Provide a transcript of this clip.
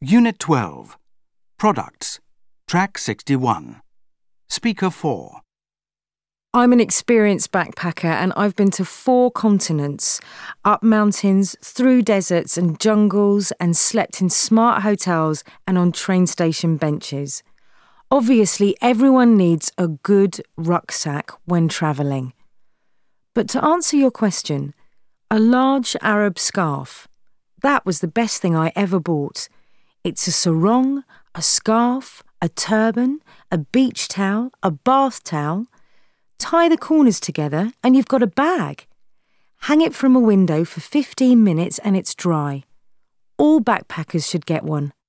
Unit 12. Products. Track 61. Speaker 4. I'm an experienced backpacker and I've been to 4 continents, up mountains, through deserts and jungles, and slept in smart hotels and on train station benches. Obviously, everyone needs a good rucksack when travelling. But to answer your question, a large Arab scarf, that was the best thing I ever bought. It's a sarong, a scarf, a turban, a beach towel, a bath towel. Tie the corners together and you've got a bag. Hang it from a window for 15 minutes and it's dry. All backpackers should get one.